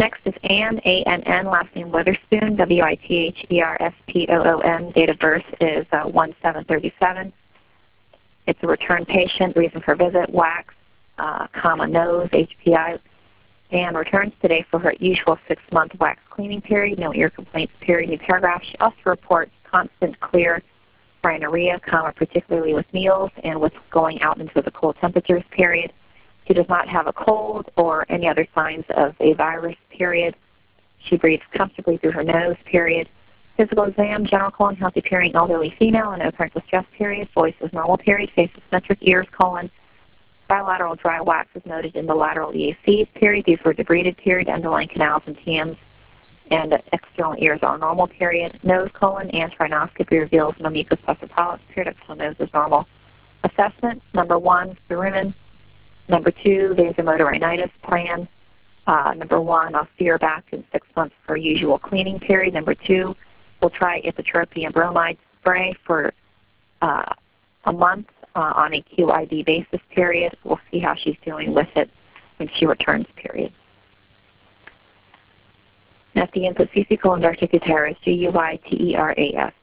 Next is Ann, A-N-N, last name Witherspoon, W-I-T-H-E-R-S-P-O-O-N. Date of birth is 1/7/37. It's a return patient. Reason for visit, wax, nose, HPI. And returns today for her usual 6-month wax cleaning period, no ear complaints period. New paragraph. She also reports constant clear rhinorrhea, particularly with meals and with going out into the cold temperatures period. She does not have a cold or any other signs of a virus period. She breathes comfortably through her nose period. Physical exam, general colon, healthy appearing elderly female, and no parental stress period. Voice is normal period. Face is symmetric. Ears, bilateral dry wax is noted in the lateral EAC period. These were debrided period. Underlying canals and TMs and external ears are normal period. Nose, and rhinoscopy reveals no mucus pus or polyps period. External nose is normal. Assessment, number 1, Thurumin. Number 2, vasomotor rhinitis plan. Number 1, I'll see her back in 6 months for usual cleaning period. Number 2, we'll try ipratropium bromide spray for a month on a QID basis period. We'll see how she's doing with it when she returns period. At the input, CC colon diverticulitis, G-U-I-T-E-R-A-S.